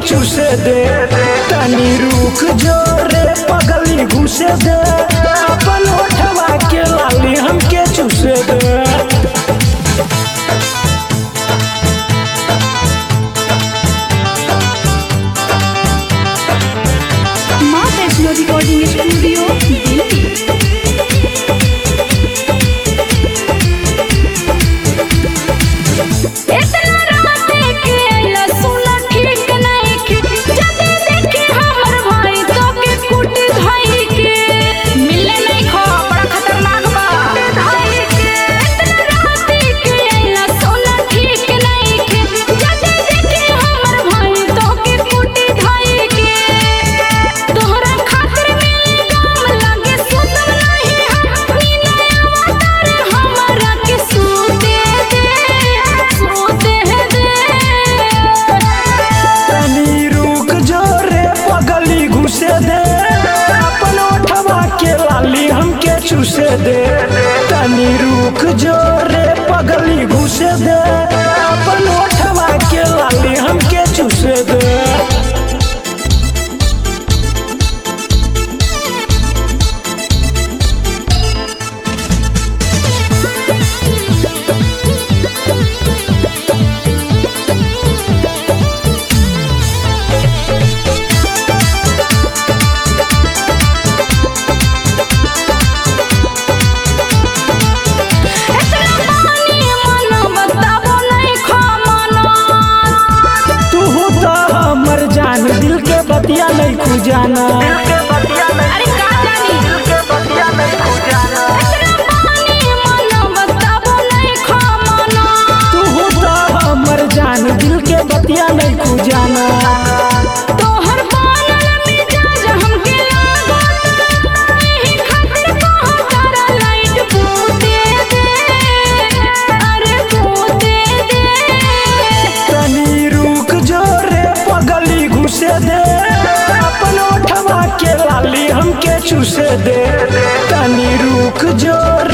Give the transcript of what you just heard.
चूसे दे। तनी रुक जो रे पगली घुसे दे, अपन होठवा के लाली हमके चूसे दे। माँ वैष्णो रिकॉर्डिंग स्टूडियो दिल्ली। चूसे दे तनी रुक जो रे पगली घुसे दे, अपन होठवा के लाली हमके चूसे दे। दिल के बतिया नहीं खुजाना, अरे का जानी दिल के बतिया नहीं खुजाना। तू तो हमर जान दिल के बतिया नहीं खुजाना। तोहर बानल मिजाज हमके लागत, एही खातिर कहो तारा लाइट बूते दे, अरे बूते दे। तनी रुक जो रे पगली घुसे दे, अपन होठवा के लाली हमके चूसे दे। तनी रुक जो